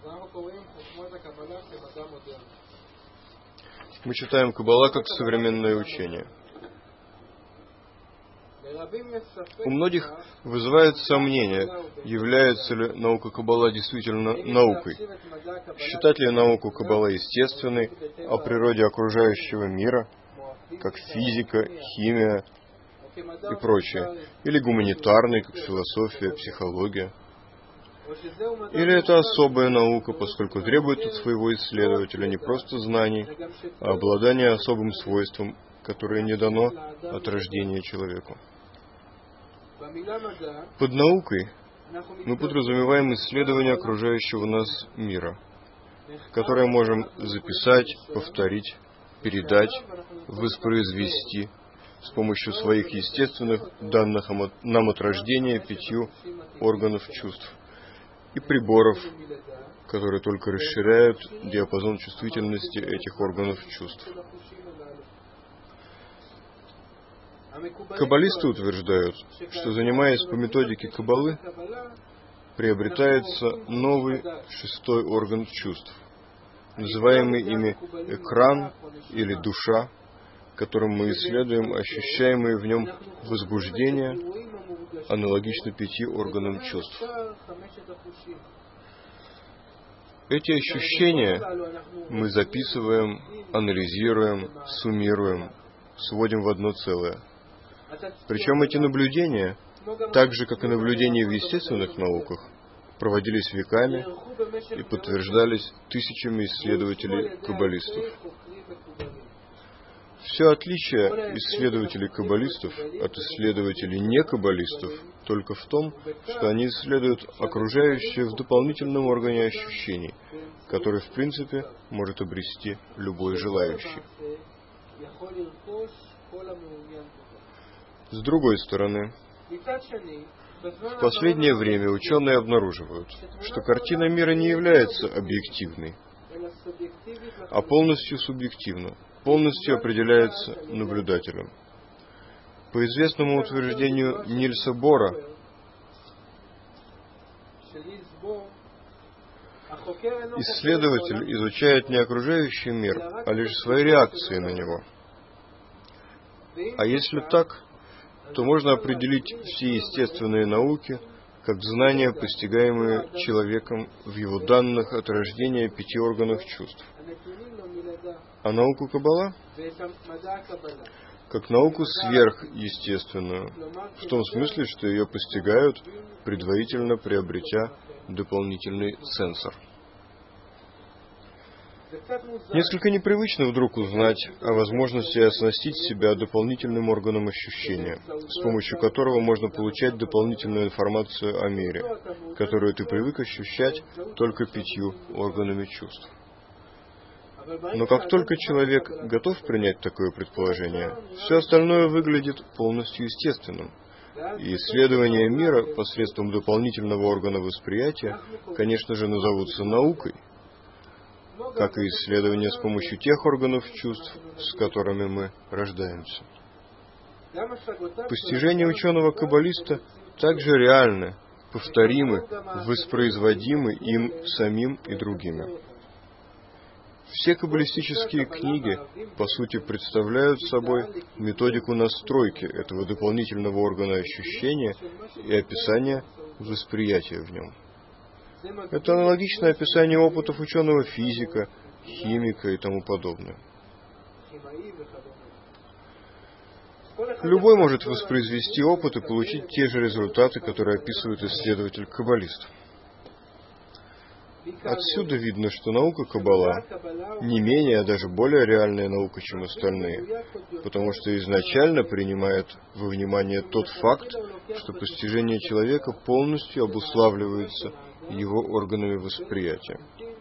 Мы читаем Каббала как современное учение. У многих вызывает сомнение, является ли наука Каббала действительно наукой. Считать ли науку Каббала естественной, о природе окружающего мира, как физика, химия и прочее, или гуманитарной, как философия, психология. Или это особая наука, поскольку требует от своего исследователя не просто знаний, а обладания особым свойством, которое не дано от рождения человеку. Под наукой мы подразумеваем исследование окружающего нас мира, которое можем записать, повторить, передать, воспроизвести с помощью своих естественных, данных нам от рождения 5 органов чувств и приборов, которые только расширяют диапазон чувствительности этих органов чувств. Каббалисты утверждают, что, занимаясь по методике Каббалы, приобретается новый 6-й орган чувств, называемый ими экран или душа, которым мы исследуем ощущаемые в нем возбуждения, аналогично 5 органам чувств. Эти ощущения мы записываем, анализируем, суммируем, сводим в одно целое. Причем эти наблюдения, так же как и наблюдения в естественных науках, проводились веками и подтверждались тысячами исследователей-каббалистов. Все отличие исследователей-каббалистов от исследователей не-каббалистов только в том, что они исследуют окружающее в дополнительном органе ощущений, который в принципе может обрести любой желающий. С другой стороны, в последнее время ученые обнаруживают, что картина мира не является объективной, а полностью субъективна, полностью определяется наблюдателем. По известному утверждению Нильса Бора, исследователь изучает не окружающий мир, а лишь свои реакции на него. А если так, то можно определить все естественные науки как знания, постигаемые человеком в его данных от рождения 5 органов чувств. А науку Каббала как науку сверхъестественную, в том смысле, что ее постигают, предварительно приобретя дополнительный сенсор. Несколько непривычно вдруг узнать о возможности оснастить себя дополнительным органом ощущения, с помощью которого можно получать дополнительную информацию о мире, которую ты привык ощущать только 5 органами чувств. Но как только человек готов принять такое предположение, все остальное выглядит полностью естественным. И исследования мира посредством дополнительного органа восприятия, конечно же, назовутся наукой, как и исследования с помощью тех органов чувств, с которыми мы рождаемся. Постижения ученого-каббалиста также реальны, повторимы, воспроизводимы им самим и другими. Все каббалистические книги, по сути, представляют собой методику настройки этого дополнительного органа ощущения и описания восприятия в нем. Это аналогично описанию опытов ученого-физика, химика и тому подобное. Любой может воспроизвести опыт и получить те же результаты, которые описывает исследователь-каббалист. Отсюда видно, что наука Каббала не менее, а даже более реальная наука, чем остальные, потому что изначально принимает во внимание тот факт, что постижение человека полностью обуславливается его органами восприятия.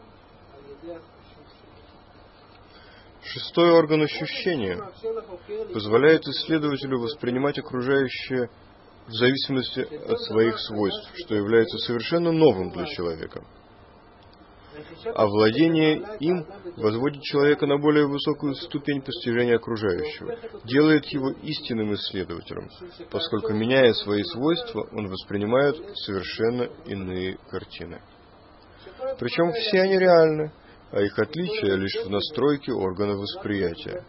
6-й орган ощущения позволяет исследователю воспринимать окружающее в зависимости от своих свойств, что является совершенно новым для человека. А владение им возводит человека на более высокую ступень постижения окружающего, делает его истинным исследователем, поскольку, меняя свои свойства, он воспринимает совершенно иные картины. Причем все они реальны, а их отличие лишь в настройке органов восприятия.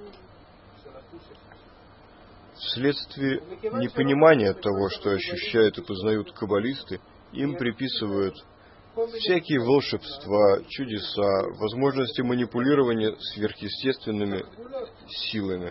Вследствие непонимания того, что ощущают и познают каббалисты, им приписывают всякие волшебства, чудеса, возможности манипулирования сверхъестественными силами,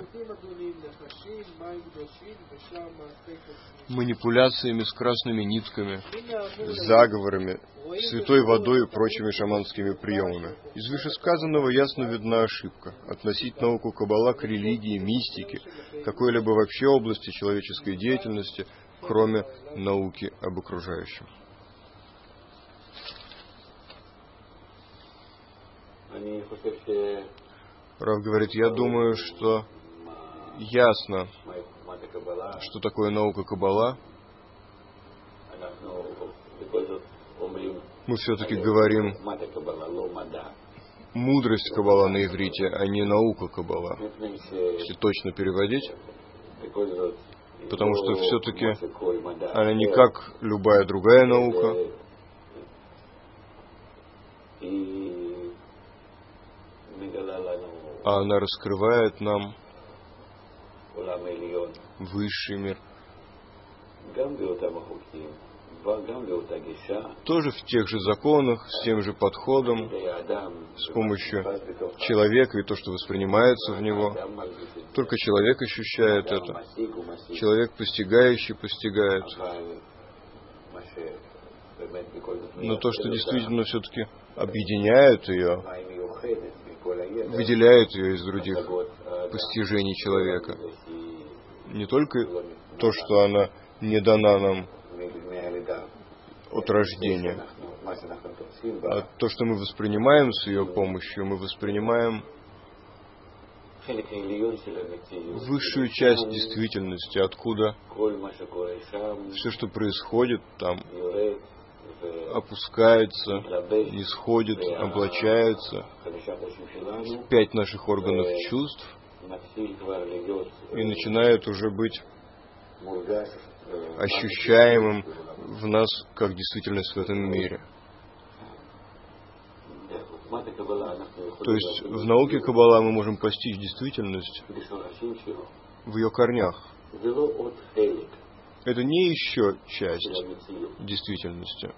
манипуляциями с красными нитками, заговорами, святой водой и прочими шаманскими приемами. Из вышесказанного ясно видна ошибка — относить науку Каббала к религии, мистике, какой-либо вообще области человеческой деятельности, кроме науки об окружающем. Рав говорит, я думаю, что ясно, что такое наука Каббала. Мы все-таки говорим мудрость Каббала на иврите, а не наука Каббала, если точно переводить, потому что все-таки она не как любая другая наука, а она раскрывает нам высший мир. Тоже в тех же законах, с тем же подходом, с помощью человека и то, что воспринимается в него. Только человек ощущает это. Человек постигающий постигает. Но то, что действительно все-таки объединяет ее, выделяет ее из других постижений человека. Не только то, что она не дана нам от рождения, а то, что мы воспринимаем с ее помощью, мы воспринимаем высшую часть действительности, откуда все, что происходит там, опускается, нисходит, облачается в 5 наших органов чувств и начинает уже быть ощущаемым в нас как действительность в этом мире. То есть в науке Каббала мы можем постичь действительность в ее корнях. Это не еще часть действительности,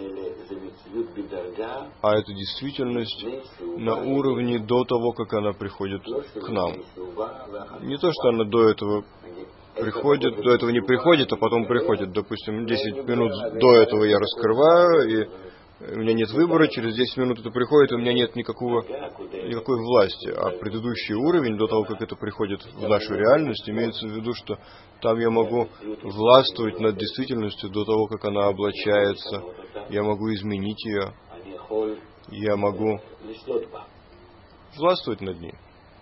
а это действительность на уровне до того, как она приходит к нам. Не то, что она до этого приходит, до этого не приходит, а потом приходит. Допустим, 10 минут до этого я раскрываю, и у меня нет выбора, через 10 минут это приходит, и у меня нет никакой власти. А предыдущий уровень, до того, как это приходит в нашу реальность, имеется в виду, что там я могу властвовать над действительностью до того, как она облачается. Я могу изменить ее. Я могу властвовать над ней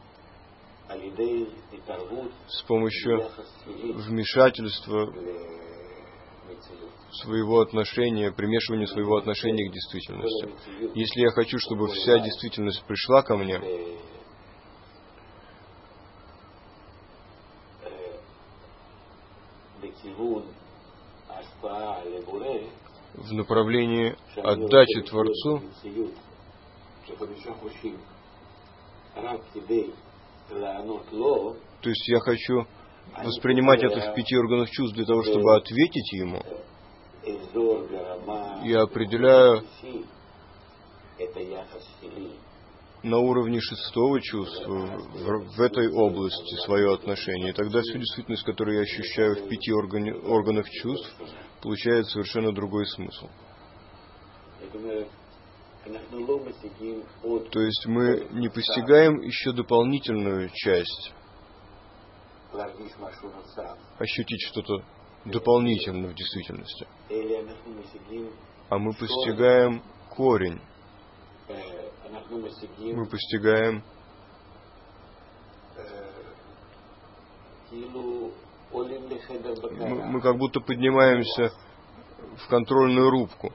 с помощью вмешательства своего отношения, примешивания своего отношения к действительности. Если я хочу, чтобы вся действительность пришла ко мне, в направлении отдачи Творцу, то есть я хочу воспринимать это в 5 органах чувств для того, чтобы ответить Ему, я определяю на уровне 6-го чувства в этой области свое отношение. И тогда всю действительность, которую я ощущаю в 5 органах чувств, получает совершенно другой смысл. То есть мы не постигаем еще дополнительную часть, ощутить что-то дополнительно в действительности, а мы постигаем корень. Мы постигаем мы как будто поднимаемся в контрольную рубку,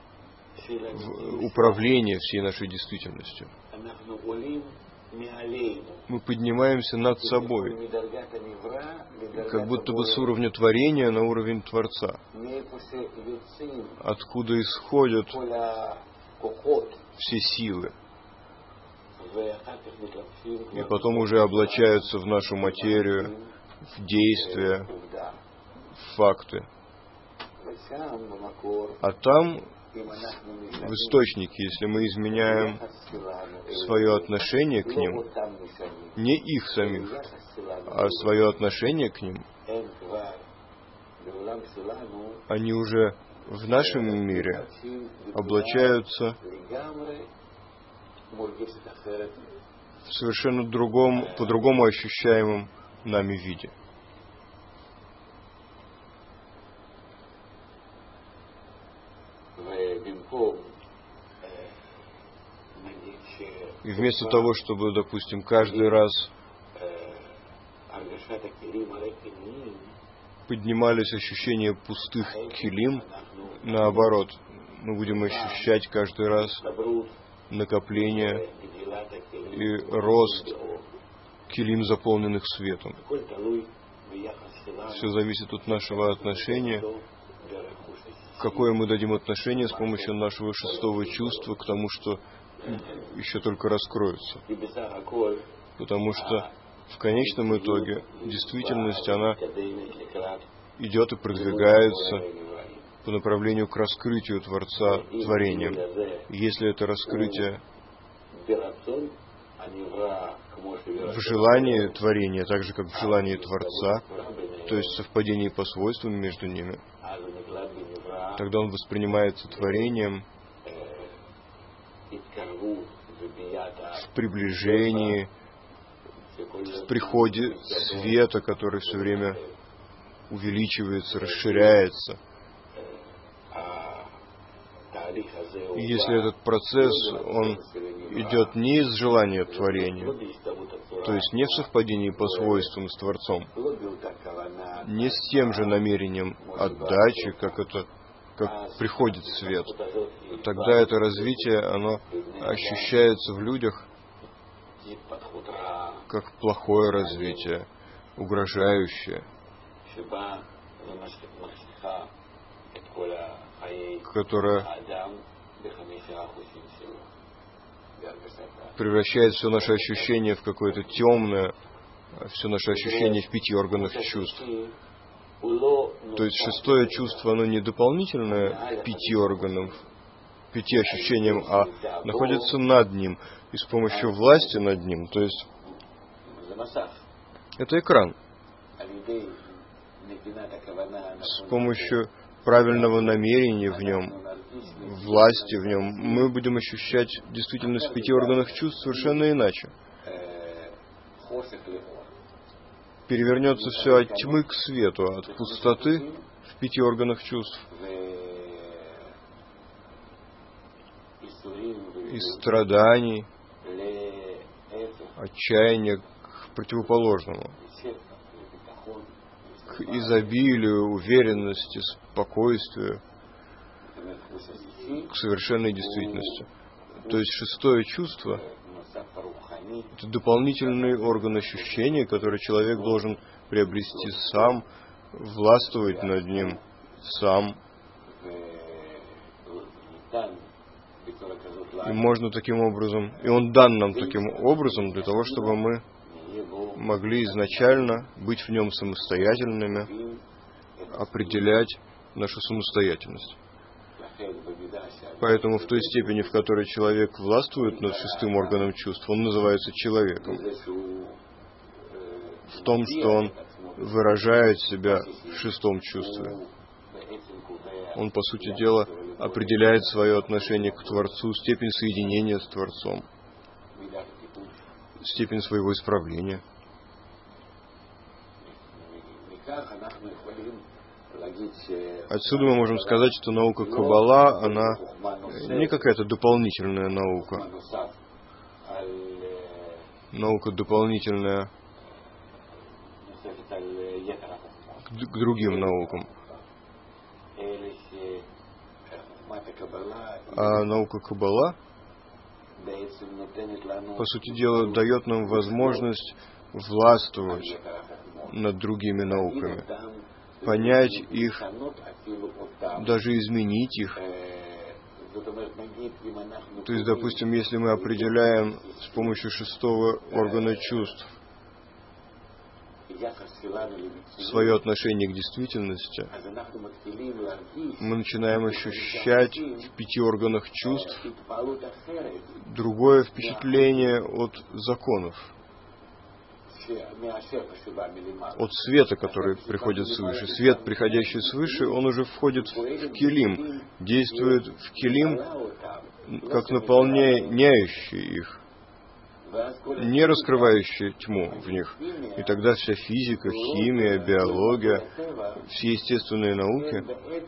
в управление всей нашей действительностью. Мы поднимаемся над собой, как будто бы с уровня творения на уровень Творца, откуда исходят все силы, и потом уже облачаются в нашу материю, в действия, в факты. А там, в источнике, если мы изменяем свое отношение к ним, не их самих, а свое отношение к ним, они уже в нашем мире облачаются в совершенно другом, по-другому ощущаемом нами виде. И вместо того, чтобы, допустим, каждый раз поднимались ощущения пустых килим, наоборот, мы будем ощущать каждый раз накопление и рост килим, заполненных светом. Все зависит от нашего отношения, какое мы дадим отношение с помощью нашего шестого чувства к тому, что еще только раскроется. Потому что в конечном итоге действительность, она идет и продвигается по направлению к раскрытию Творца творением. И если это раскрытие в желании творения, так же как в желании Творца, то есть совпадение по свойствам между ними, тогда он воспринимается творением в приближении, в приходе света, который все время увеличивается, расширяется. И если этот процесс, он идет не из желания творения, то есть не в совпадении по свойствам с Творцом, не с тем же намерением отдачи, как приходит свет, тогда это развитие, оно ощущается в людях как плохое развитие, угрожающее, которое превращает все наше ощущение в какое-то темное, все наше ощущение в 5 органах чувств. То есть шестое чувство, оно не дополнительное 5 органам, 5 ощущениям, а находится над ним. И с помощью власти над ним, то есть это экран. С помощью правильного намерения в нем, власти в нем, мы будем ощущать действительность в 5 органах чувств совершенно иначе. Перевернется все от тьмы к свету, от пустоты в 5 органах чувств. И страданий, отчаяния к противоположному, к изобилию, уверенности, спокойствию, к совершенной действительности. То есть шестое чувство — это дополнительный орган ощущения, который человек должен приобрести сам, властвовать над ним сам. И можно таким образом, и он дан нам таким образом для того, чтобы мы могли изначально быть в нем самостоятельными, определять нашу самостоятельность. Поэтому в той степени, в которой человек властвует над шестым органом чувств, он называется человеком. В том, что он выражает себя в шестом чувстве. Он, по сути дела, определяет свое отношение к Творцу, степень соединения с Творцом, степень своего исправления. Отсюда мы можем сказать, что наука Каббала, она не какая-то дополнительная наука. Наука дополнительная к другим наукам. А наука Каббала, по сути дела, дает нам возможность властвовать над другими науками, понять их, даже изменить их, То есть, допустим, если мы определяем с помощью шестого органа чувств свое отношение к действительности, мы начинаем ощущать в 5 органах чувств другое впечатление от законов, от света, который приходит свыше. Свет, приходящий свыше, он уже входит в килим, действует в килим, как наполняющий их, не раскрывающий тьму в них. И тогда вся физика, химия, биология, все естественные науки,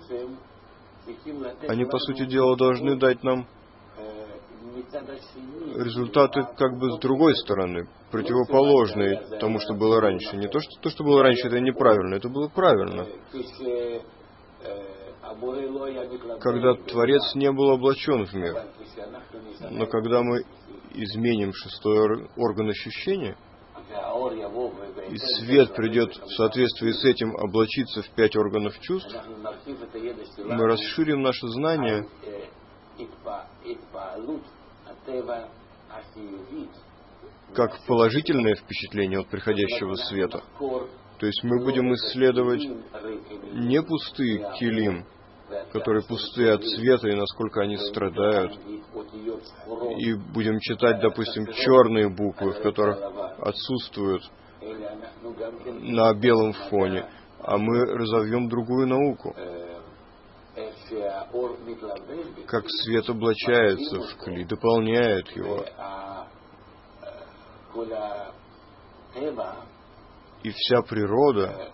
они, по сути дела, должны дать нам результаты как бы с другой стороны, противоположные тому, что было раньше. Не то, что было раньше, это неправильно, это было правильно. Когда Творец не был облачен в мир. Но когда мы изменим шестой орган ощущения, и свет придет в соответствии с этим облачиться в 5 органов чувств, мы расширим наше знание как положительное впечатление от приходящего света. То есть мы будем исследовать не пустые килим, которые пустые от света и насколько они страдают, и будем читать, допустим, черные буквы, в которых отсутствуют на белом фоне, а мы разовьем другую науку, как свет облачается в кли, дополняет его. И вся природа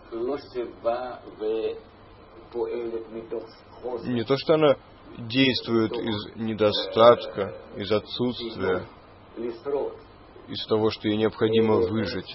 не то, что она действует из недостатка, из отсутствия, из того, что ей необходимо выжить.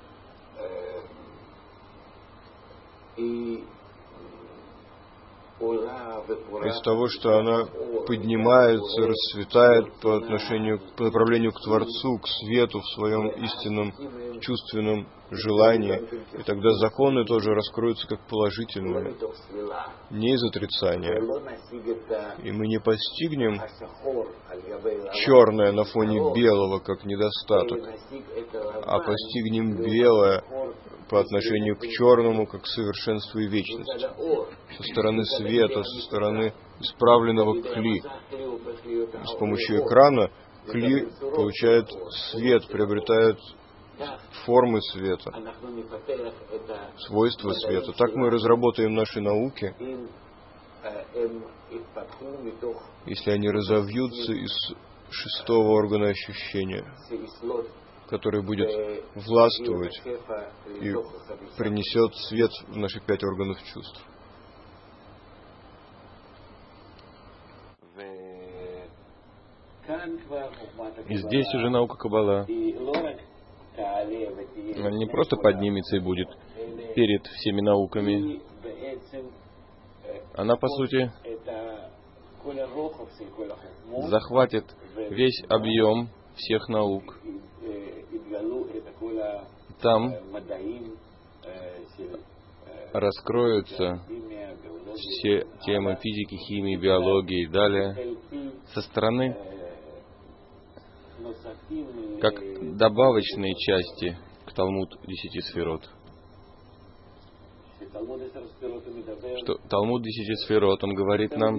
Из того, что она поднимается, расцветает по направлению к Творцу, к свету в своем истинном чувственном желании. И тогда законы тоже раскроются как положительные, не из отрицания. И мы не постигнем черное на фоне белого как недостаток, а постигнем белое по отношению к черному как совершенству и вечности. Со стороны света, со стороны исправленного кли. С помощью экрана кли получает свет, приобретает формы света, свойства света. Так мы разработаем наши науки, если они разовьются из шестого органа ощущения, который будет властвовать и принесет свет в наши 5 органов чувств. И здесь уже наука Каббала не просто поднимется и будет перед всеми науками. Она, по сути, захватит весь объем всех наук. Там раскроются все темы физики, химии, биологии и далее со стороны как добавочные части к Талмуд 10 сферот. Что Талмуд 10 сферот, он говорит нам,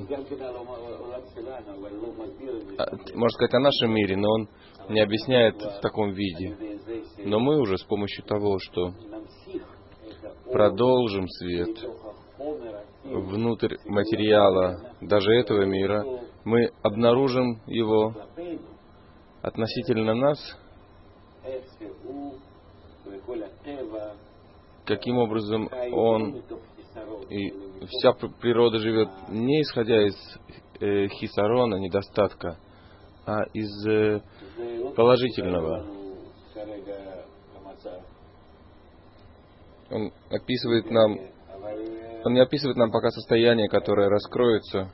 можно сказать, о нашем мире, но он не объясняет в таком виде. Но мы уже с помощью того, что продолжим свет внутрь материала даже этого мира, мы обнаружим его относительно нас, каким образом он и вся природа живет не исходя из хисарона, недостатка, а из положительного. Он не описывает нам пока состояние, которое раскроется,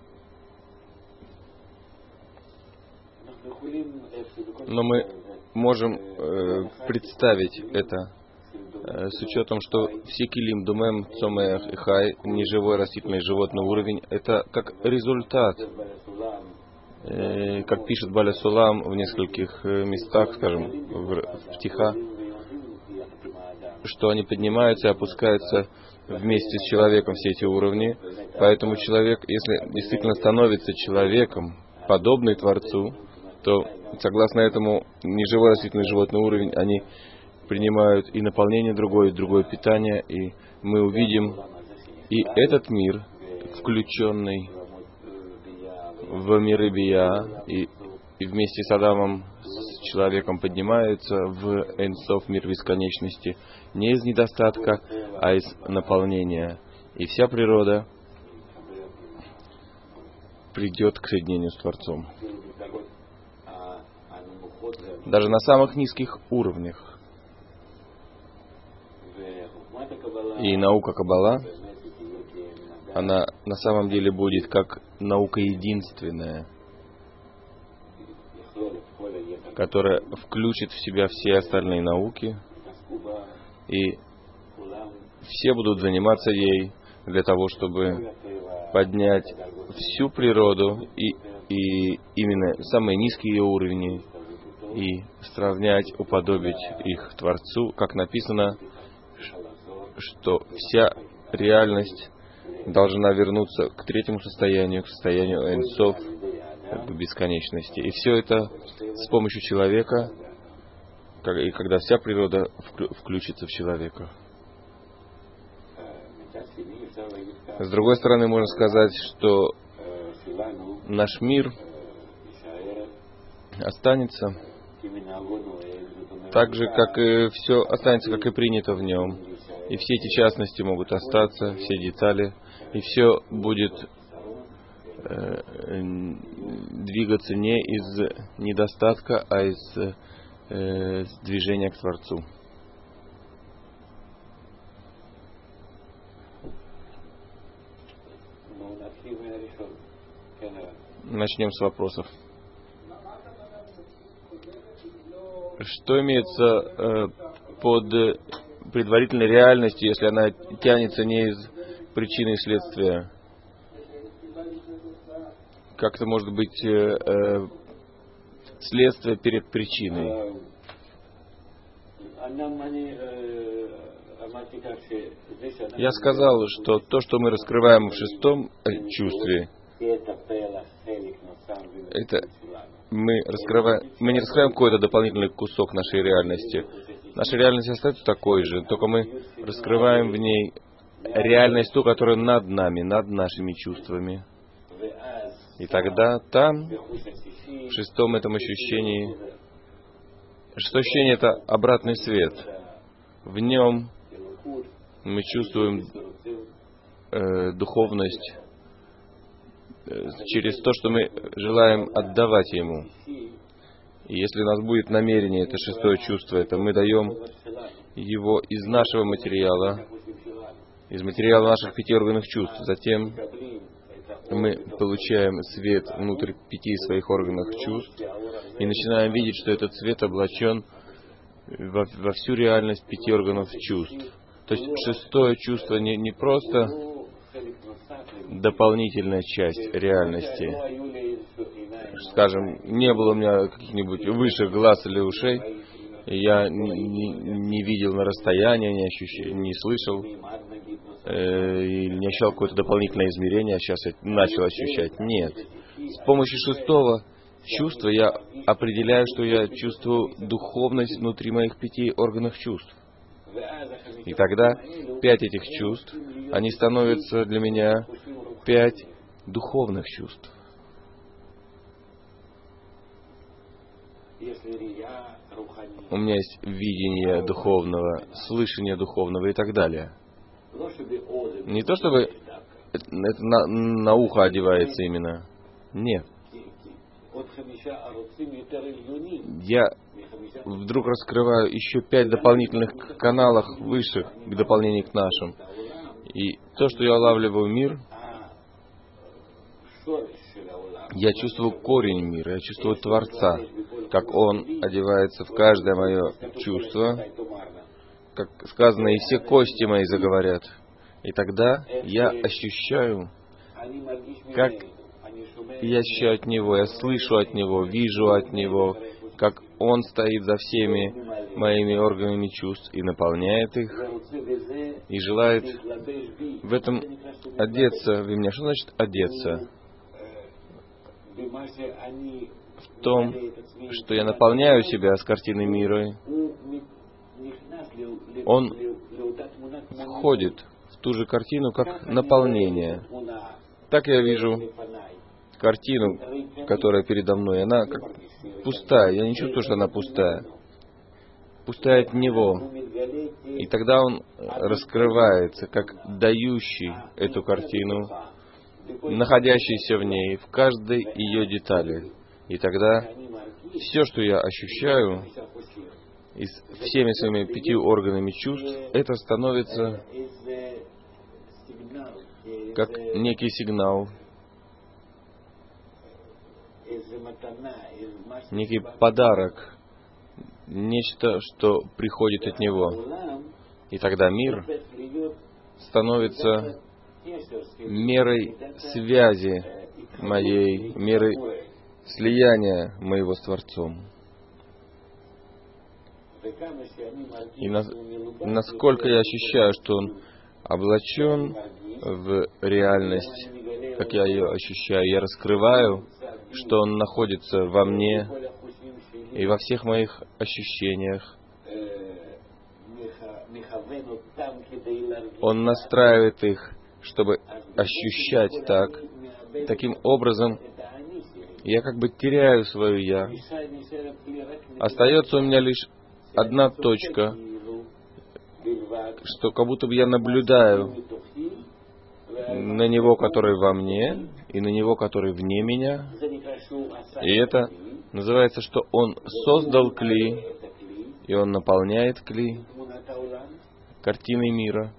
но мы можем представить это с учетом, что все килим, думем, цомех и хай, неживой, растительный, животный уровень, это как результат как пишет Баля Сулам в нескольких местах, скажем, в Тиха, что они поднимаются и опускаются вместе с человеком, все эти уровни. Поэтому человек, если действительно становится человеком, подобный Творцу, то, согласно этому, неживой растительный животный уровень, они принимают и наполнение другое, и другое питание, и мы увидим и этот мир, включенный в миры Бия, и вместе с Адамом, с человеком поднимаются в Эйн-Соф, мир бесконечности, не из недостатка, а из наполнения. И вся природа придет к соединению с Творцом. Даже на самых низких уровнях. И наука Каббала, она на самом деле будет как наука единственная, которая включит в себя все остальные науки, и все будут заниматься ей для того, чтобы поднять всю природу и именно самые низкие ее уровни, и сравнять, уподобить их Творцу, как написано, что вся реальность должна вернуться к третьему состоянию, к состоянию Эйн-Соф, к бесконечности. И все это с помощью человека, и когда вся природа включится в человека. С другой стороны, можно сказать, что наш мир останется так же, как и все останется, как и принято в нем. И все эти частности могут остаться, все детали, и все будет двигаться не из недостатка, а из движения к Творцу. Начнем с вопросов. Что имеется под предварительной реальностью, если она тянется не из причины и следствия? Как это может быть следствие перед причиной? Я сказал, что то, что мы раскрываем в шестом чувстве, это мы не раскрываем какой-то дополнительный кусок нашей реальности. Наша реальность остается такой же, только мы раскрываем в ней реальность ту, которая над нами, над нашими чувствами. И тогда там, в шестом этом ощущении, что ощущение — это обратный свет. В нем мы чувствуем духовность через то, что мы желаем отдавать Ему. И если у нас будет намерение, это шестое чувство, это мы даем его из нашего материала, из материала наших 5 органов чувств. Затем мы получаем свет внутрь 5 своих органов чувств и начинаем видеть, что этот свет облачен во всю реальность 5 органов чувств. То есть шестое чувство не просто дополнительная часть реальности. Скажем, не было у меня каких-нибудь высших глаз или ушей, и я не видел на расстоянии, не слышал, или не ощущал какое-то дополнительное измерение, а сейчас я начал ощущать. Нет. С помощью шестого чувства я определяю, что я чувствую духовность внутри моих 5 органов чувств. И тогда 5 этих чувств, они становятся для меня 5 духовных чувств. У меня есть видение духовного, слышание духовного и так далее. Не то чтобы это на ухо одевается именно. Нет. Я вдруг раскрываю еще 5 дополнительных каналов высших к дополнению к нашим. И то, что я улавливаю мир, я чувствую корень мира, я чувствую Творца, как Он одевается в каждое мое чувство, как сказано, и все кости мои заговорят. И тогда я ощущаю, как я ощущаю от Него, я слышу от Него, вижу от Него, как Он стоит за всеми моими органами чувств и наполняет их, и желает в этом одеться в меня. Что значит одеться? В том, что я наполняю себя с картиной мира. Он входит в ту же картину, как наполнение. Так я вижу картину, которая передо мной. Она как пустая. Я не чувствую, что она пустая. Пустая от Него. И тогда Он раскрывается, как дающий эту картину, находящийся в ней, в каждой ее детали. И тогда все, что я ощущаю, и всеми своими 5 органами чувств, это становится как некий сигнал, некий подарок, нечто, что приходит от Него. И тогда мир становится мерой связи моей, мерой слияния моего с Творцом. И насколько я ощущаю, что Он облачен в реальность, как я ее ощущаю, я раскрываю, что Он находится во мне и во всех моих ощущениях. Он настраивает их, чтобы ощущать так. Таким образом, я как бы теряю свое «я». Остается у меня лишь одна точка, что как будто бы я наблюдаю на Него, который во мне, и на Него, который вне меня. И это называется, что Он создал кли, и Он наполняет кли картиной мира.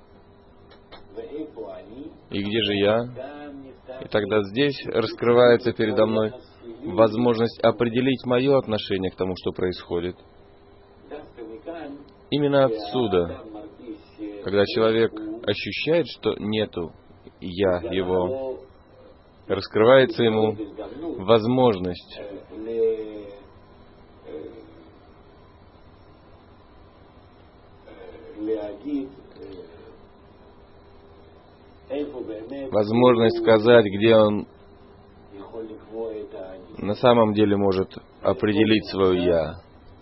И где же я? И тогда здесь раскрывается передо мной возможность определить мое отношение к тому, что происходит. Именно отсюда, когда человек ощущает, что нету «я» его, раскрывается ему возможность сказать, где он на самом деле может определить свое «я».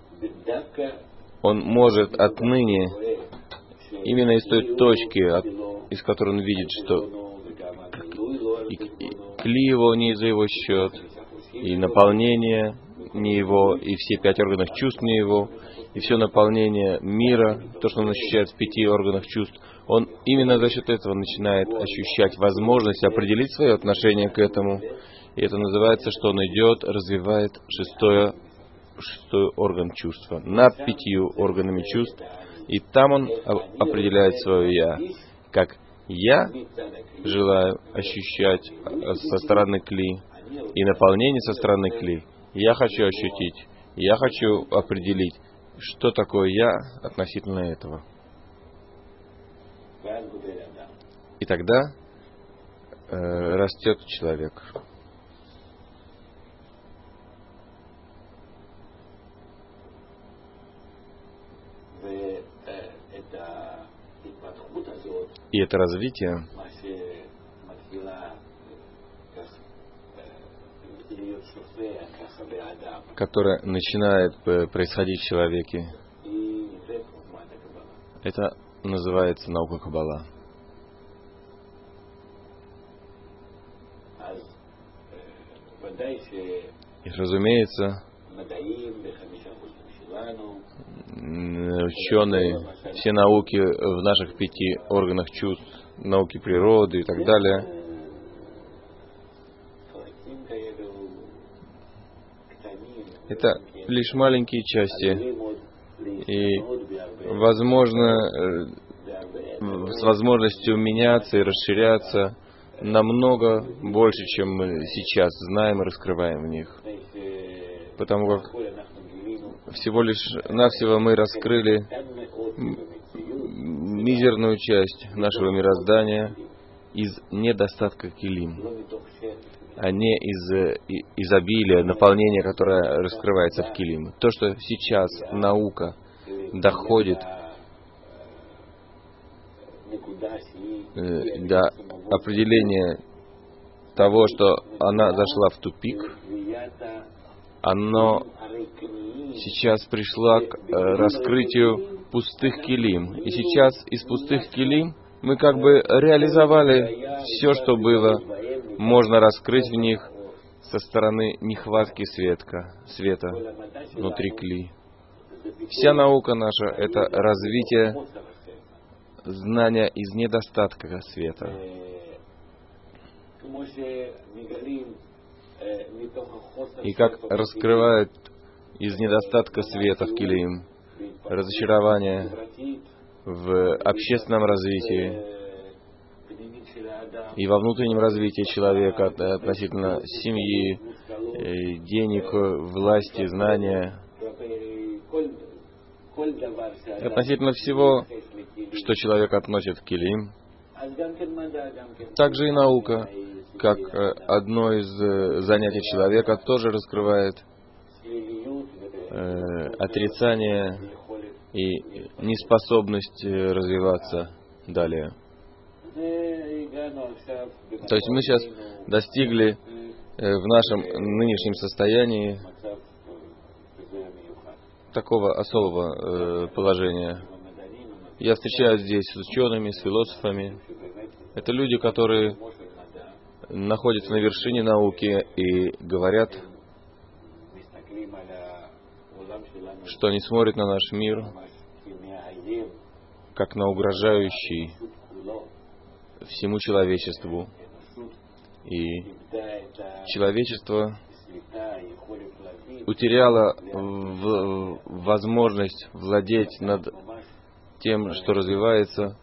Он может отныне, именно из той точки, из которой он видит, что и кли его не за его счет, и наполнение не его, и все 5 органов чувств не его, и все наполнение мира, то, что он ощущает в 5 органах чувств, он именно за счет этого начинает ощущать возможность определить свое отношение к этому. И это называется, что он идет, развивает шестой орган чувства над 5 органами чувств, и там он определяет свое «я», как «я» желаю ощущать со стороны кли, и наполнение со стороны кли. Я хочу ощутить, я хочу определить, что такое «я» относительно этого. И тогда растет человек. И это развитие, которое начинает происходить в человеке, это называется наука Каббала. И, разумеется, ученые, все науки в наших 5 органах чувств, науки природы и так далее, это лишь маленькие части. И, возможно, с возможностью меняться и расширяться намного больше, чем мы сейчас знаем и раскрываем в них. Потому как всего лишь навсего мы раскрыли мизерную часть нашего мироздания из недостатка килим. а не из изобилия, наполнения, которое раскрывается в килим. То, что сейчас наука доходит до определения того, что она зашла в тупик, оно сейчас пришло к раскрытию пустых килим. И сейчас из пустых килим мы как бы реализовали все, что было можно раскрыть в них со стороны нехватки света внутри кли. Вся наука наша — это развитие знания из недостатка света. И как раскрывают из недостатка света в килим разочарование в общественном развитии и во внутреннем развитии человека относительно семьи, денег, власти, знания, относительно всего, что человек относит к килим. Также и наука, как одно из занятий человека, тоже раскрывает отрицание и неспособность развиваться далее. То есть мы сейчас достигли в нашем нынешнем состоянии такого особого положения. Я встречаюсь здесь с учеными, с философами. Это люди, которые находятся на вершине науки и говорят, что они смотрят на наш мир как на угрожающий всему человечеству. И человечество утеряло возможность владеть над тем, что развивается.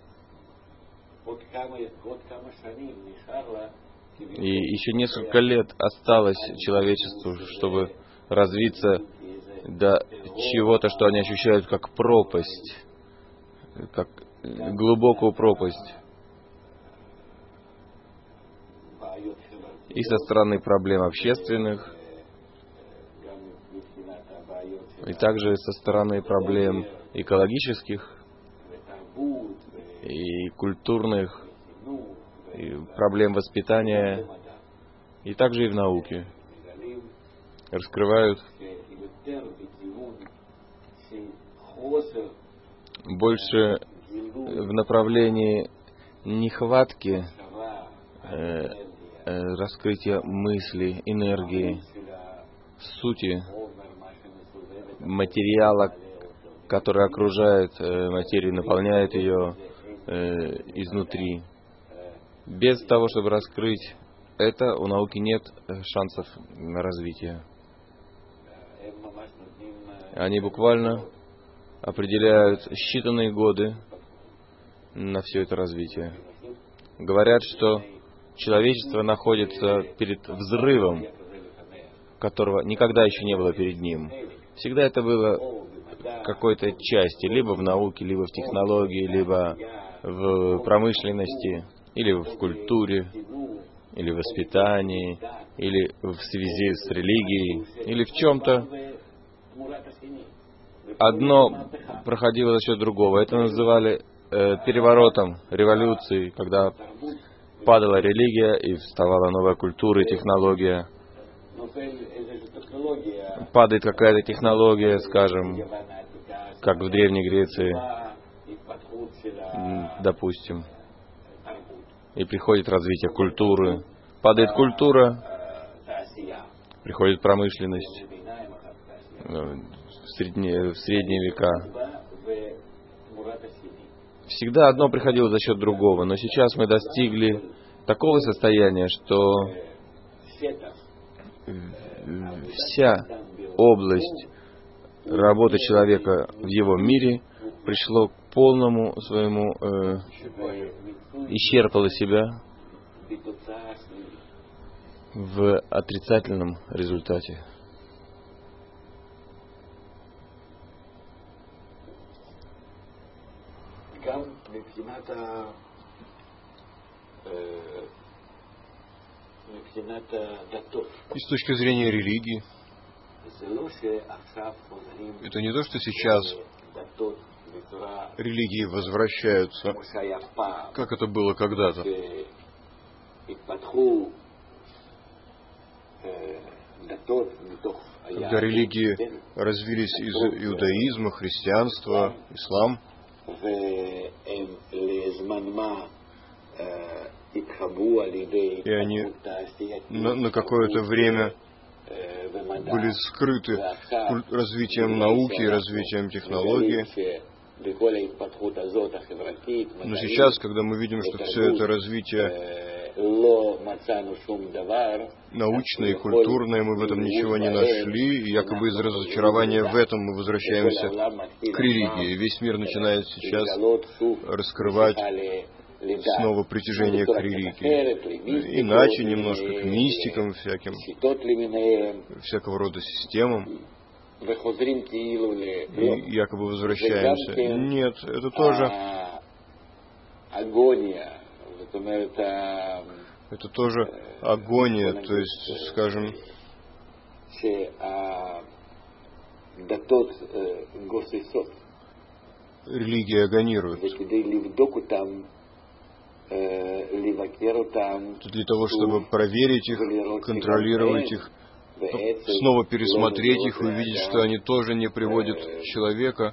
И еще несколько лет осталось человечеству, чтобы развиться до чего-то, что они ощущают как пропасть, как глубокую пропасть. И со стороны проблем общественных, и также со стороны проблем экологических и культурных, и проблем воспитания, и также и в науке раскрывают больше в направлении нехватки раскрытия мысли, энергии, сути, материала, который окружает материю, наполняет ее изнутри. Без того, чтобы раскрыть это, у науки нет шансов на развитие. Они буквально определяют считанные годы на все это развитие. Говорят, что человечество находится перед взрывом, которого никогда еще не было перед ним. Всегда это было какой-то части, либо в науке, либо в технологии, либо в промышленности, или в культуре, или в воспитании, или в связи с религией, или в чем-то. Одно проходило за счет другого. Это называли переворотом, революцией, когда падала религия и вставала новая культура и технология. Падает какая-то технология, скажем, как в Древней Греции, допустим, и приходит развитие культуры. Падает культура, приходит промышленность в средние века. Всегда одно приходило за счет другого, но сейчас мы достигли такого состояния, что вся область работы человека в его мире пришло к полному своему, исчерпало себя в отрицательном результате. И с точки зрения религии, это не то, что сейчас религии возвращаются, как это было когда-то. Когда религии развились из иудаизма, христианства, ислам, и они на какое-то время были скрыты развитием науки и развитием технологий. Но сейчас, когда мы видим, что все это развитие научное и культурное, мы в этом ничего не нашли, и якобы из разочарования в этом мы возвращаемся к религии. Весь мир начинает сейчас раскрывать снова притяжение к религии. Иначе немножко к мистикам всяким, всякого рода системам. И якобы возвращаемся. Нет, это тоже агония, то есть, скажем, религия агонирует. Для того, чтобы проверить их, контролировать их, снова пересмотреть их, увидеть, что они тоже не приводят человека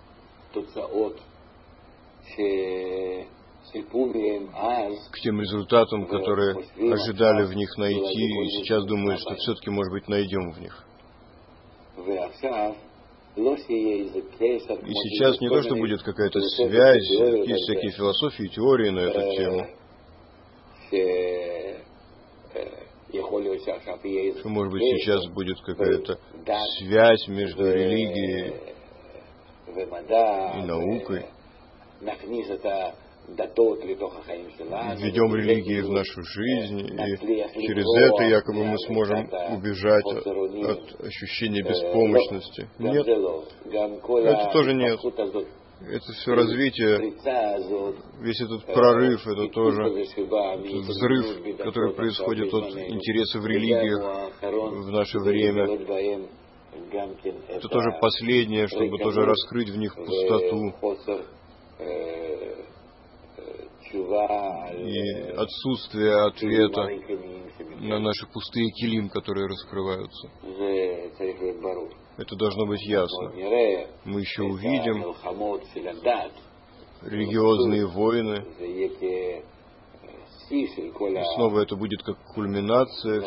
к тем результатам, которые ожидали в них найти, и сейчас думают, что все-таки, может быть, найдем в них. И сейчас не то, что будет какая-то связь, есть всякие философии и теории на эту тему, что, может быть, сейчас будет какая-то связь между религией и наукой. Введем религии в нашу жизнь, и через это якобы мы сможем убежать от ощущения беспомощности. Нет, это тоже нет. Это все развитие, весь этот прорыв, это тоже взрыв, который происходит от интереса в религиях в наше время. Это тоже последнее, чтобы тоже раскрыть в них пустоту и отсутствие ответа на наши пустые килим, которые раскрываются. Это должно быть ясно. Мы еще увидим религиозные войны. И снова это будет как кульминация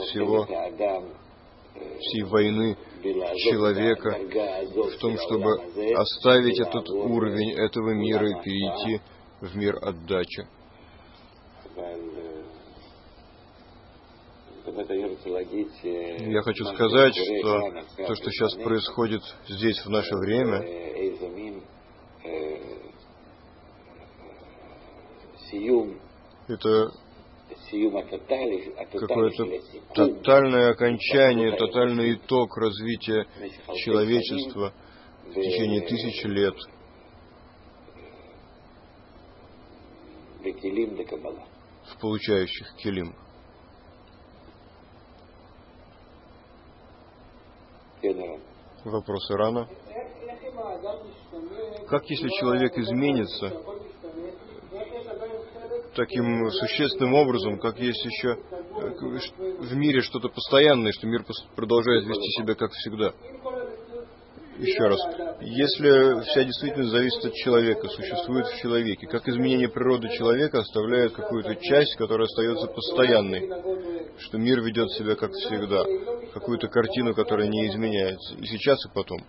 всей войны человека в том, чтобы оставить этот уровень этого мира и перейти в мир отдачи. Я хочу сказать, что то, что сейчас происходит здесь в наше время, это какое-то тотальное окончание, тотальный итог развития человечества в течение 1000 лет в получающих килим. Вопрос Ирана. Как если человек изменится таким существенным образом, как есть еще в мире что-то постоянное, что мир продолжает вести себя как всегда? Еще раз. Если вся действительность зависит от человека, существует в человеке, как изменение природы человека оставляет какую-то часть, которая остается постоянной, что мир ведет себя как всегда, какую-то картину, которая не изменяется, и сейчас, и потом.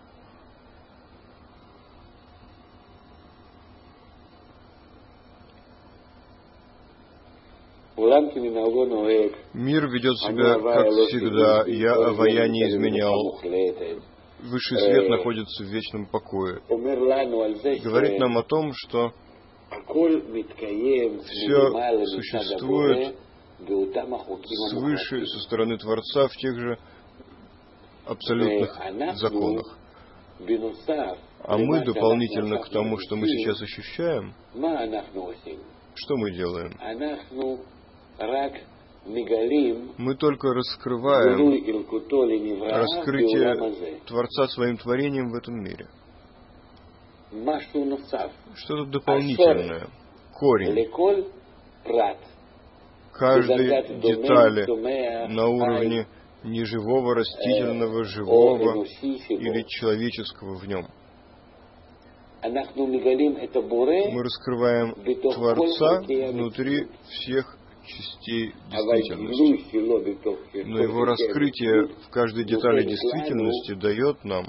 Мир ведет себя как всегда, я Авая не изменял. Высший свет находится в вечном покое. Говорит нам о том, что все существует свыше, со стороны Творца, в тех же абсолютных законах. А мы, дополнительно к тому, что мы сейчас ощущаем, что мы делаем? Мы только раскрываем раскрытие Творца своим творением в этом мире. Что-то дополнительное. Корень. Каждой детали на уровне неживого, растительного, живого или человеческого в нем. Мы раскрываем Творца внутри всех частей действительности. Но его раскрытие в каждой детали действительности дает нам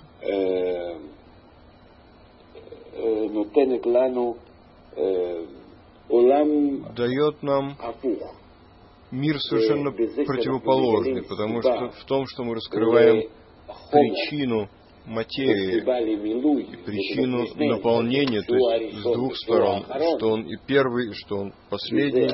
мир совершенно противоположный, потому что в том, что мы раскрываем причину материи и причину наполнения, то есть с двух сторон, что он и первый, и что он последний.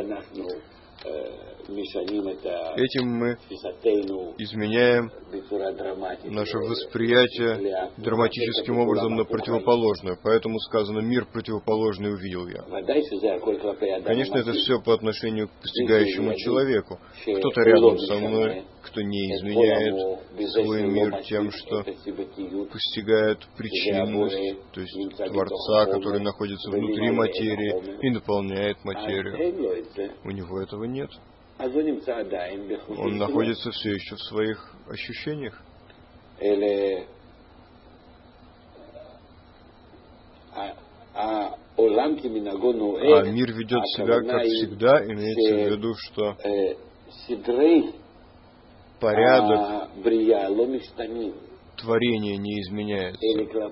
Этим мы изменяем наше восприятие драматическим образом на противоположное. Поэтому сказано «мир противоположный увидел я». Конечно, это все по отношению к постигающему человеку. Кто-то рядом со мной, кто не изменяет свой мир тем, что постигает причинность, то есть Творца, который находится внутри материи и наполняет материю. У него этого нет. Он находится все еще в своих ощущениях. А мир ведет себя, как всегда, имеется в виду, что порядок творения не изменяется,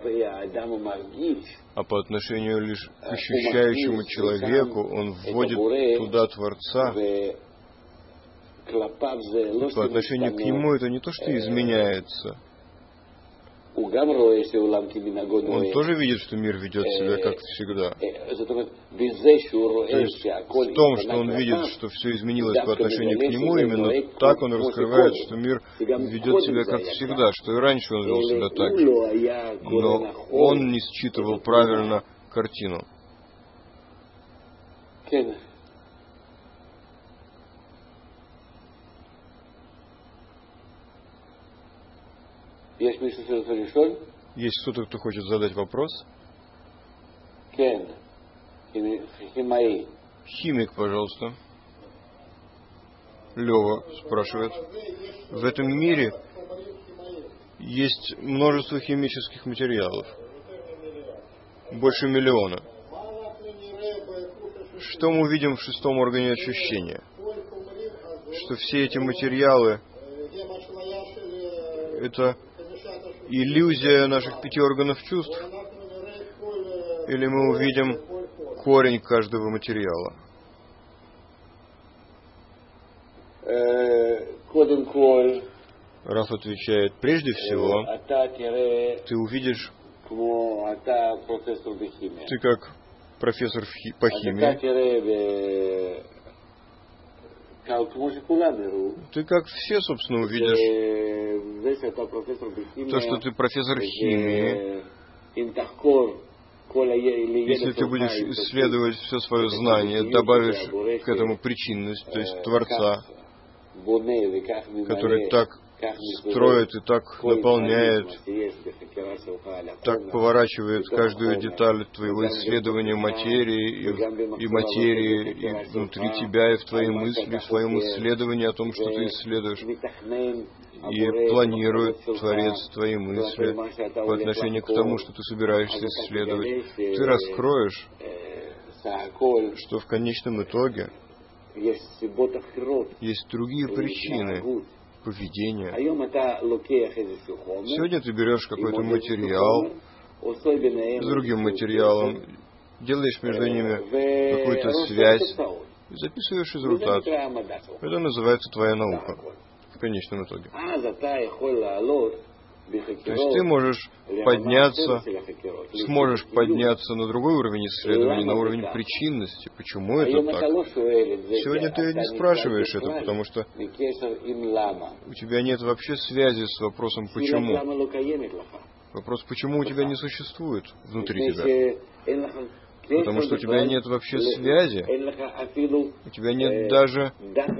а по отношению лишь к ощущающему человеку он вводит туда Творца. По отношению к нему это не то, что изменяется. Он тоже видит, что мир ведет себя как всегда. То есть в том, что он видит, что все изменилось по отношению к нему, именно так он раскрывает, что мир ведет себя как всегда, что и раньше он вел себя так же. Но он не считывал правильно картину. Есть кто-то, кто хочет задать вопрос? Химик, пожалуйста. Лева спрашивает. В этом мире есть множество химических материалов. Больше миллиона. Что мы видим в шестом органе ощущения? Что все эти материалы — это иллюзия наших 5 органов чувств? Или мы увидим корень каждого материала? Раф отвечает, прежде всего, ты увидишь, ты как профессор по химии, ты как все, собственно, увидишь то, что ты профессор химии. Если ты будешь исследовать все свое знание, добавишь к этому причинность, то есть Творца, который так строит и так наполняет, так поворачивает каждую деталь твоего исследования материи и внутри тебя, и в твоей мысли, в твоем исследовании о том, что ты исследуешь. И планирует Творец твои мысли по отношению к тому, что ты собираешься исследовать. Ты раскроешь, что в конечном итоге есть другие причины поведения. Сегодня ты берешь какой-то материал с другим материалом, делаешь между ними какую-то связь и записываешь результат. Это называется твоя наука в конечном итоге. То есть ты можешь подняться, сможешь подняться на другой уровень исследования, на уровень причинности. Почему это так? Сегодня ты не спрашиваешь это, потому что у тебя нет вообще связи с вопросом «почему?». Вопрос «почему» у тебя не существует внутри тебя. Потому что у тебя нет вообще связи, у тебя нет даже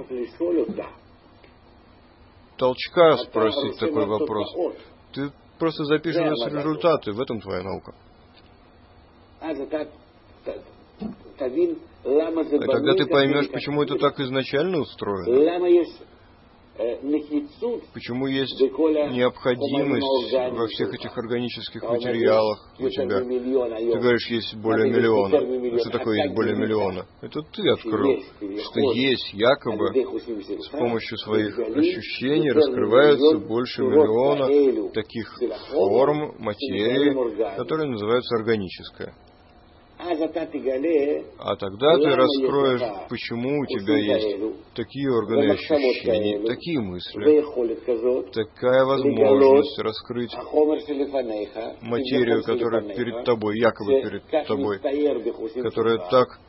толчка спросить такой вопрос. Ты просто записываешь результаты, в этом твоя наука. И тогда ты поймешь, почему это так изначально устроено. Почему есть необходимость во всех этих органических материалах у тебя? Ты говоришь, есть более миллиона. Что такое есть более миллиона? Это ты открыл, что есть якобы с помощью своих ощущений раскрывается больше миллиона таких форм материи, которые называются органическая. А тогда ты раскроешь, почему у тебя есть такие органы ощущений, такие мысли, такая возможность раскрыть материю, которая перед тобой, якобы перед тобой, которая так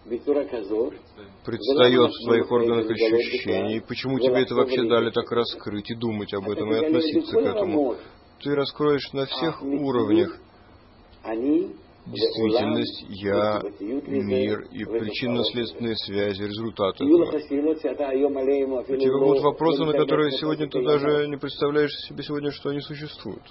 предстает в твоих органах ощущений. Почему тебе это вообще дали так раскрыть и думать об этом, и относиться к этому? Ты раскроешь на всех уровнях действительность, я, мир и причинно-следственные связи, результаты этого. У тебя будут вопросы, на которые сегодня ты даже не представляешь себе сегодня, что они существуют.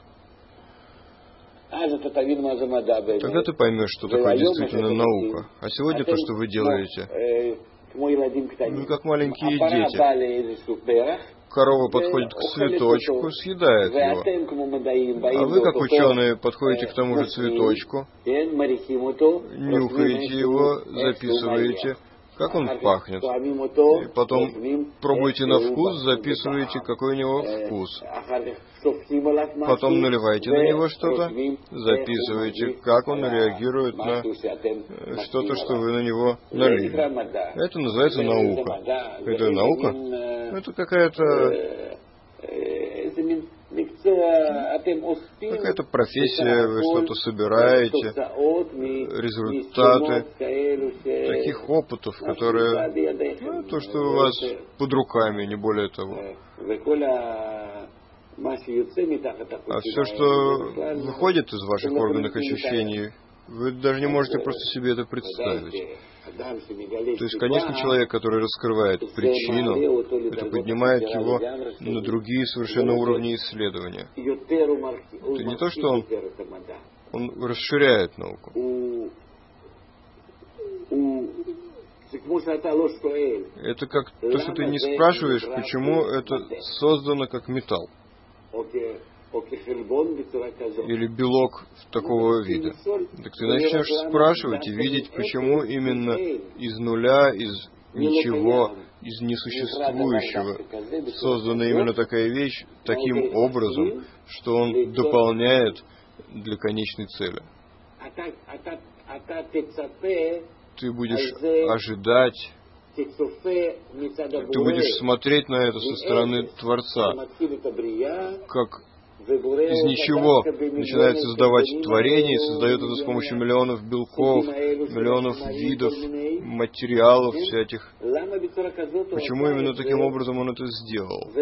Тогда ты поймешь, что такое действительно наука. А сегодня то, что вы делаете, вы как маленькие дети. Корова подходит к цветочку, съедает его. А вы, как ученые, подходите к тому же цветочку, нюхаете его, записываете, как он пахнет. И потом пробуете на вкус, записываете, какой у него вкус. Потом наливаете на него что-то, записываете, как он реагирует на что-то, что вы на него налили. Это называется наука. Это наука? Это какая-то профессия, вы что-то собираете, результаты таких опытов, которые, то, что у вас под руками, не более того. А все, что выходит из ваших органов ощущений, вы даже не можете просто себе это представить. То есть, конечно, человек, который раскрывает причину, это поднимает его на другие совершенно уровни исследования. Это не то, что он расширяет науку. Это как то, что ты не спрашиваешь, почему это создано как металл. Или белок такого вида. Так ты начнешь спрашивать и видеть, почему именно из нуля, из ничего, из несуществующего создана именно такая вещь таким образом, что он дополняет для конечной цели. Ты будешь ожидать, ты будешь смотреть на это со стороны Творца, как из ничего начинает создавать творение, и создает это с помощью миллионов белков, миллионов видов, материалов всяких. Почему именно таким образом он это сделал?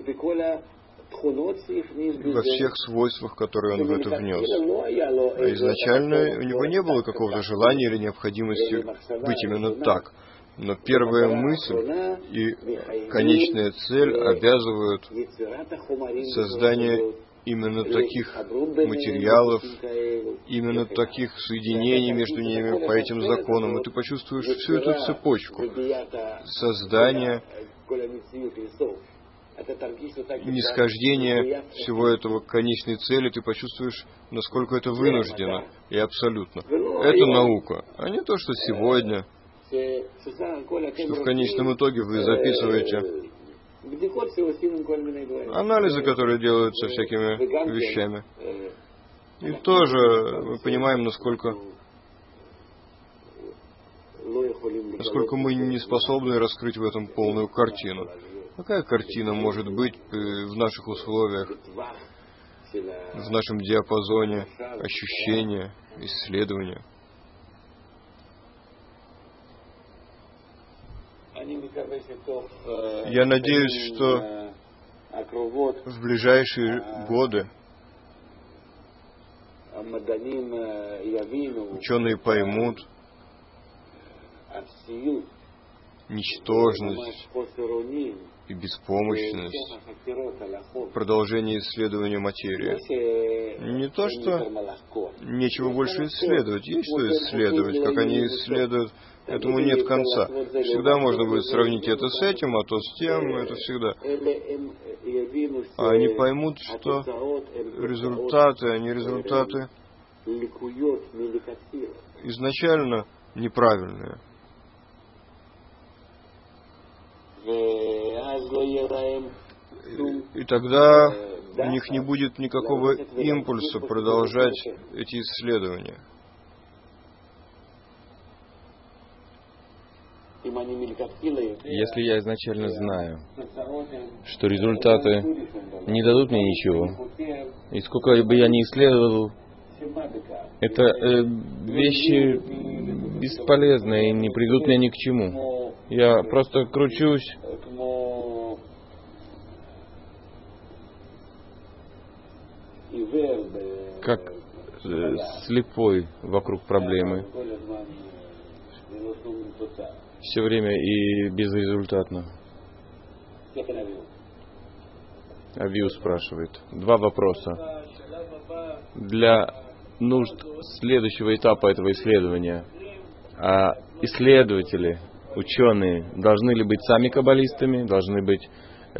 Во всех свойствах, которые он в это внес. А изначально у него не было какого-то желания или необходимости быть именно так. Но первая мысль и конечная цель обязывают создание именно таких материалов, именно таких соединений между ними по этим законам. И ты почувствуешь всю эту цепочку создания, нисхождение всего этого к конечной цели, ты почувствуешь, насколько это вынуждено и абсолютно. Это наука, а не то, что сегодня, что в конечном итоге вы записываете анализы, которые делаются всякими вещами. И тоже мы понимаем, насколько мы не способны раскрыть в этом полную картину. Какая картина может быть в наших условиях, в нашем диапазоне ощущения, исследования? Я надеюсь, что в ближайшие годы ученые поймут, ничтожность и беспомощность, продолжение исследования материи. Не то, что нечего больше исследовать. Есть что исследовать. Как они исследуют, этому нет конца. Всегда можно будет сравнить это с этим, а то с тем, это всегда. А они поймут, что результаты, они результаты изначально неправильные. И тогда у них не будет никакого импульса продолжать эти исследования. Если я изначально знаю, что результаты не дадут мне ничего, и сколько бы я ни исследовал, это вещи бесполезные и не придут мне ни к чему. Я просто кручусь, как слепой вокруг проблемы. Все время и безрезультатно. Авиу спрашивает. 2 вопроса. Для нужд следующего этапа этого исследования, а исследователи, ученые, должны ли быть сами каббалистами, должны быть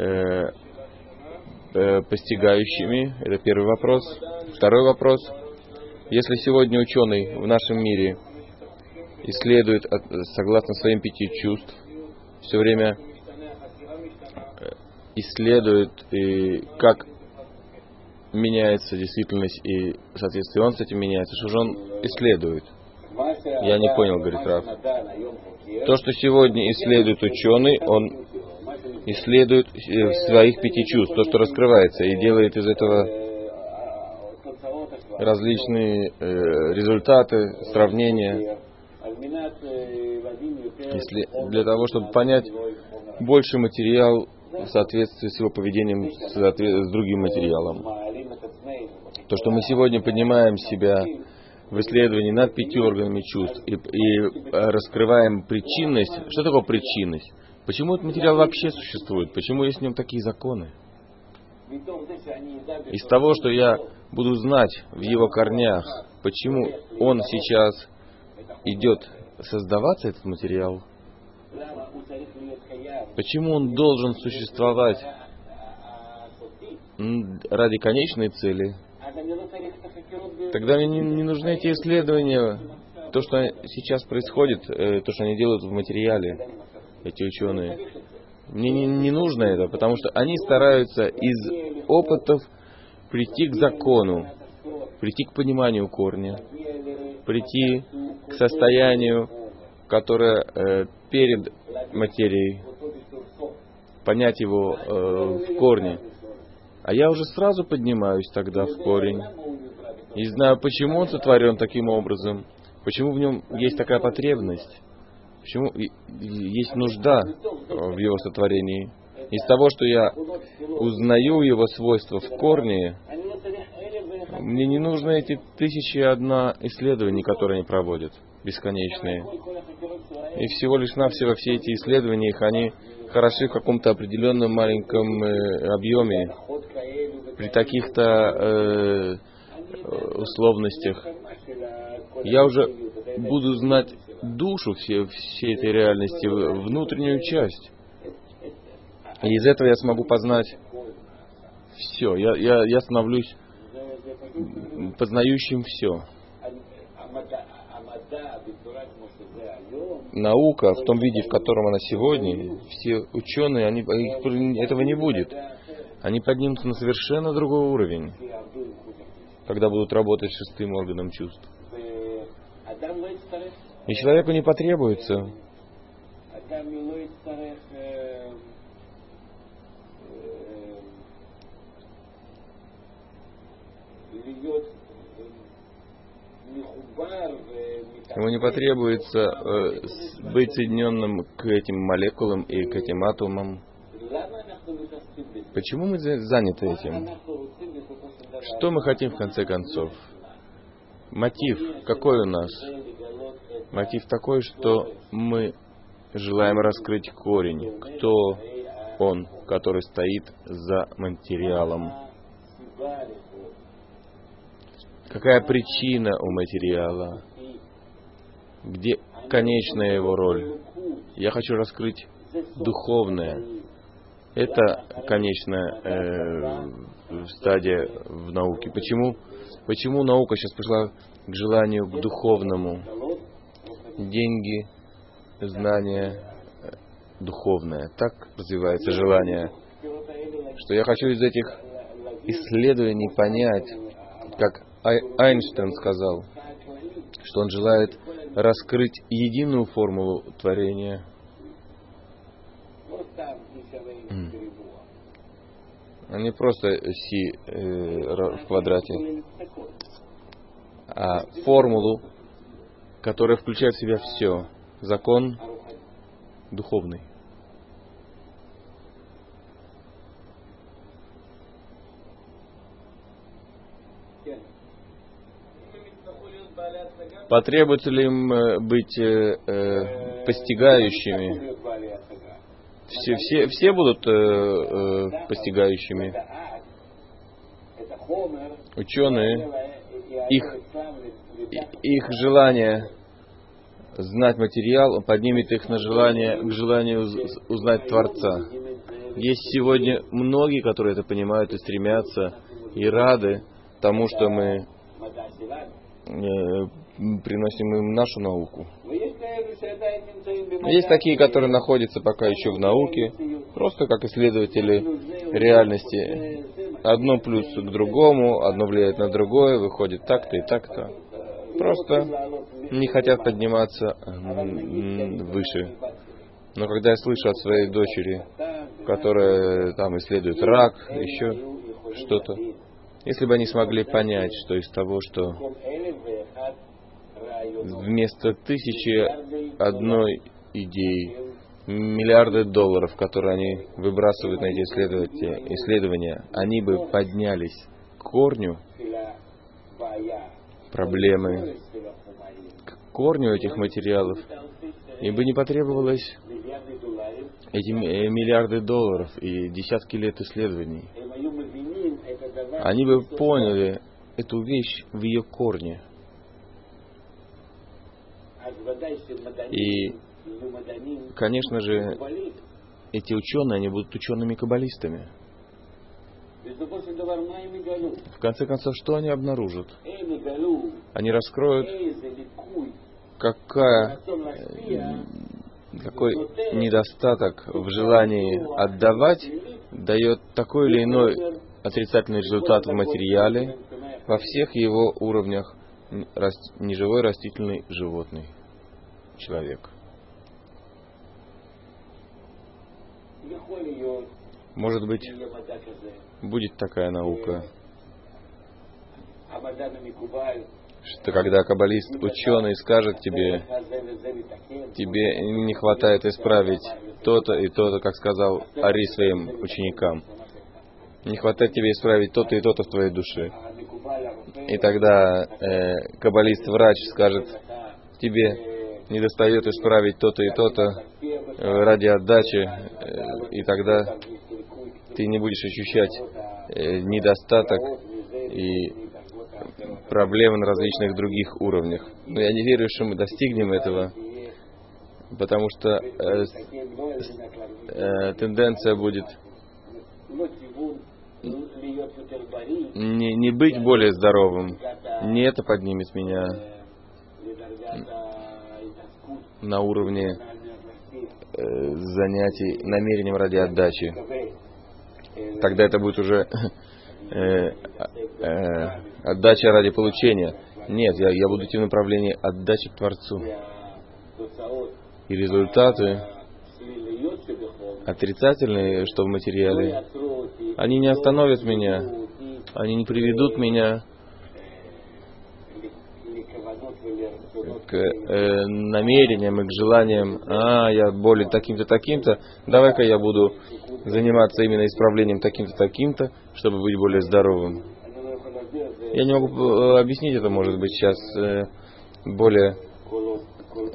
постигающими? Это первый вопрос. Второй вопрос. Если сегодня ученый в нашем мире исследует согласно своим 5 чувств, все время исследует, и как меняется действительность, и в соответствии он с этим меняется, что же он исследует? Я не понял, говорит Рав. То, что сегодня исследует ученый, он исследует своих 5 чувств, то, что раскрывается, и делает из этого различные результаты, сравнения, для того, чтобы понять больше материал в соответствии с его поведением с другим материалом. То, что мы сегодня поднимаем себя в исследовании над 5 органами чувств и раскрываем причинность. Что такое причинность? Почему этот материал вообще существует? Почему есть в нем такие законы? Из того, что я буду знать в его корнях, почему он сейчас идет создаваться, этот материал, почему он должен существовать ради конечной цели, тогда мне не нужны эти исследования. То, что сейчас происходит, то, что они делают в материале, эти ученые, мне не нужно это, потому что они стараются из опытов прийти к закону, прийти к пониманию корня, прийти к состоянию, которое перед материей, понять его в корне. А я уже сразу поднимаюсь тогда в корень и знаю, почему он сотворен таким образом, почему в нем есть такая потребность, почему есть нужда в его сотворении. Из того, что я узнаю его свойства в корне, мне не нужны эти 1001 исследований, которые они проводят, бесконечные. И всего лишь навсего все эти исследования, они хороши в каком-то определенном маленьком объеме, при таких-то условностях. Я уже буду знать душу всей этой реальности, внутреннюю часть. И из этого я смогу познать все. Я становлюсь познающим все. Наука в том виде, в котором она сегодня, все ученые, этого не будет. Они поднимутся на совершенно другой уровень, когда будут работать с 6-м органом чувств. И человеку не потребуется ему не потребуется быть соединенным к этим молекулам и к этим атомам. Почему мы заняты этим? Что мы хотим в конце концов? Мотив какой у нас? Мотив такой, что мы желаем раскрыть корень. Кто он, который стоит за материалом? Какая причина у материала? Где конечная его роль? Я хочу раскрыть духовное. Это конечная стадия в науке. Почему наука сейчас пришла к желанию, к духовному? Деньги, знания, духовное. Так развивается желание. Что я хочу из этих исследований понять, как Эйнштейн сказал, что он желает раскрыть единую формулу творения. А не просто си в квадрате, а формулу, которая включает в себя все. Закон духовный. Потребуется ли им быть постигающими? Все будут постигающими. Ученые, их желание знать материал поднимет их на желание, к желанию узнать Творца. Есть сегодня многие, которые это понимают и стремятся, и рады тому, что мы приносим им нашу науку. Есть такие, которые находятся пока еще в науке, просто как исследователи реальности. Одно плюс к другому, одно влияет на другое, выходит так-то и так-то. Просто не хотят подниматься выше. Но когда я слышу от своей дочери, которая там исследует рак, еще что-то, если бы они смогли понять, что из того, что вместо 1001 идеи, миллиарды долларов, которые они выбрасывают на эти исследования, они бы поднялись к корню проблемы, к корню этих материалов, им бы не потребовалось эти миллиарды долларов и десятки лет исследований. Они бы поняли эту вещь в ее корне. И, конечно же, эти ученые, они будут учеными-каббалистами. В конце концов, что они обнаружат? Они раскроют, какой недостаток в желании отдавать дает такой или иной отрицательный результат в материале во всех его уровнях: неживой, растительный, животный, человек. Может быть, будет такая наука, что когда каббалист, ученый, скажет тебе не хватает исправить то-то и то-то, как сказал Ари своим ученикам, не хватает тебе исправить то-то и то-то в твоей душе. И тогда каббалист-врач скажет, тебе недостает исправить то-то и то-то ради отдачи, и тогда ты не будешь ощущать недостаток и проблемы на различных других уровнях. Но я не верю, что мы достигнем этого, потому что тенденция будет не быть более здоровым. Не это поднимет меня на уровне занятий намерением ради отдачи. Тогда это будет уже отдача ради получения. Нет, я буду идти в направлении отдачи к Творцу. И результаты отрицательные, что в материале, они не остановят меня, они не приведут меня к намерениям и к желаниям, я болен таким-то, таким-то, давай-ка я буду заниматься именно исправлением таким-то, таким-то, чтобы быть более здоровым. Я не могу объяснить это, может быть, сейчас более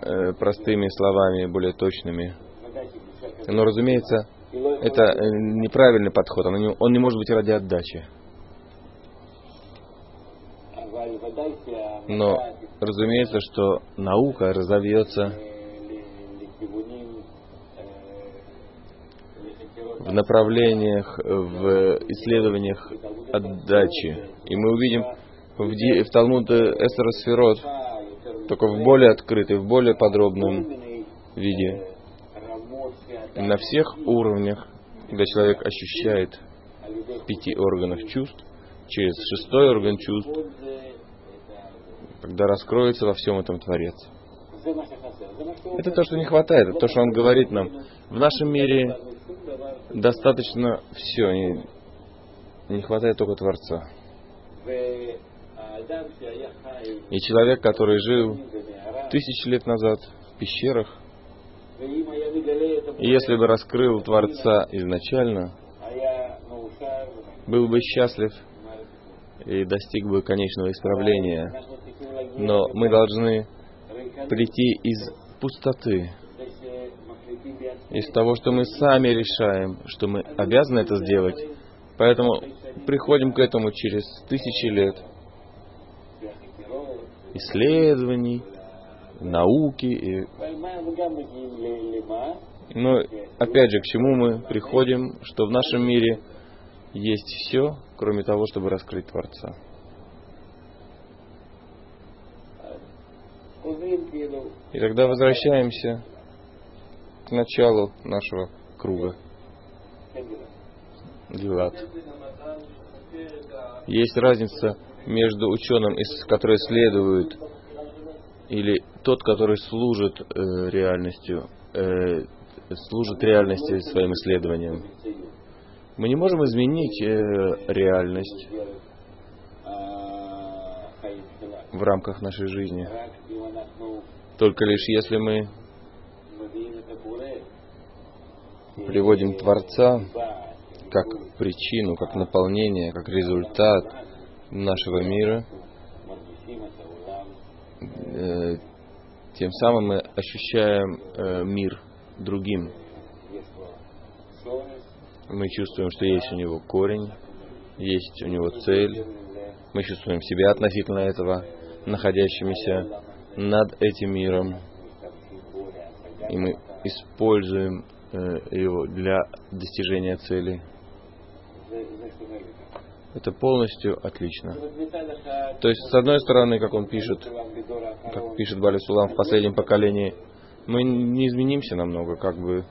простыми словами, более точными. Но, разумеется, это неправильный подход. Он не может быть ради отдачи. Но, разумеется, что наука разовьется в направлениях, в исследованиях отдачи. И мы увидим в Талмуде Эстер Сферот, только в более открытой, в более подробном виде, на всех уровнях, когда человек ощущает 5 органов чувств, через 6-й орган чувств, когда раскроется во всем этом Творец. Это то, что не хватает, это то, что Он говорит нам. В нашем мире достаточно все, не хватает только Творца. И человек, который жил 1000 лет назад в пещерах, и если бы раскрыл Творца изначально, был бы счастлив и достиг бы конечного исправления. Но мы должны прийти из пустоты, из того, что мы сами решаем, что мы обязаны это сделать. Поэтому приходим к этому через 1000 лет исследований, науки. Но опять же, к чему мы приходим, что в нашем мире есть все, кроме того, чтобы раскрыть Творца. И тогда возвращаемся к началу нашего круга. Гилат. Есть разница между ученым, который исследует, или тот, который служит реальности своим исследованием. Мы не можем изменить реальность в рамках нашей жизни. Только лишь если мы приводим Творца как причину, как наполнение, как результат нашего мира, тем самым мы ощущаем мир другим. Мы чувствуем, что есть у него корень, есть у него цель. Мы чувствуем себя относительно этого, находящимися над этим миром. И мы используем его для достижения цели. Это полностью отлично. То есть, с одной стороны, как пишет Бали Сулам в последнем поколении, мы не изменимся намного, как бы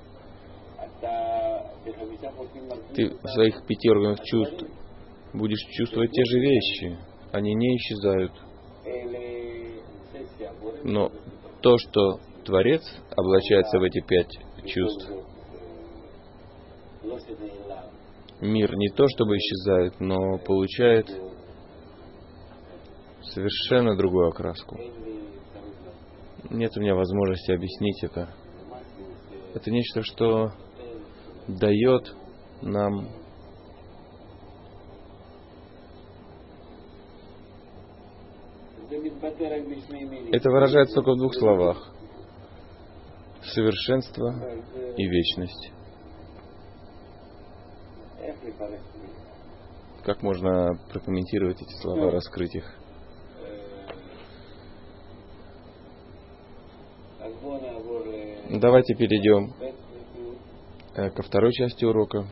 ты в своих 5 органах чувств будешь чувствовать те же вещи, они не исчезают. Но то, что Творец облачается в эти 5 чувств, мир не то чтобы исчезает, но получает совершенно другую окраску. Нет у меня возможности объяснить это. Это нечто, что дает нам это выражается только в 2 словах: совершенство и вечность. Как можно прокомментировать эти слова, раскрыть их? Давайте перейдем ко второй части урока.